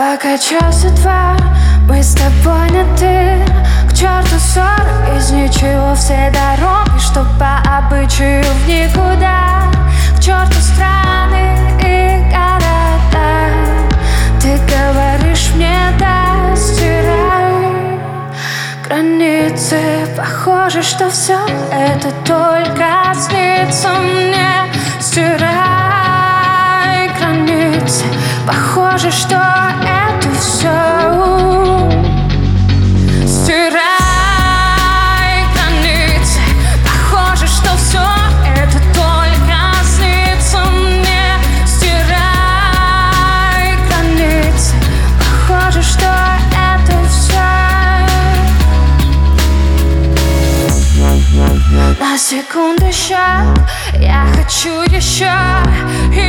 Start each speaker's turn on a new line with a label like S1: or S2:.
S1: Пока часа два мы с тобой на ты. К черту ссоры, из ничего все дороги, что по обычаю в никуда. К черту страны и города. Ты говоришь мне, да, стирай границы. Похоже, что все это только снится мне. Стирай границы. Похоже, что это все. Стирай границы. Похоже, что все это только снится мне. Стирай границы. Похоже, что это все. На секунду счет, я хочу еще.